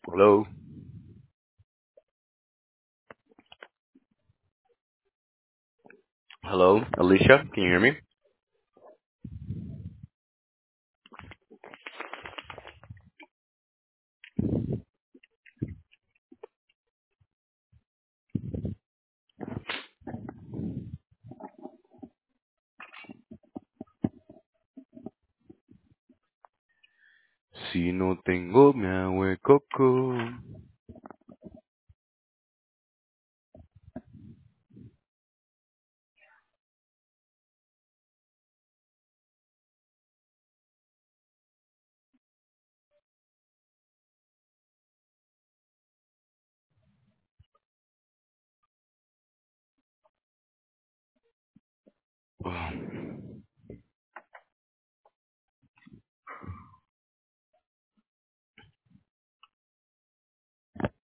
Hello, hello, Alicia, can you hear me? Si no tengo mi agua de coco.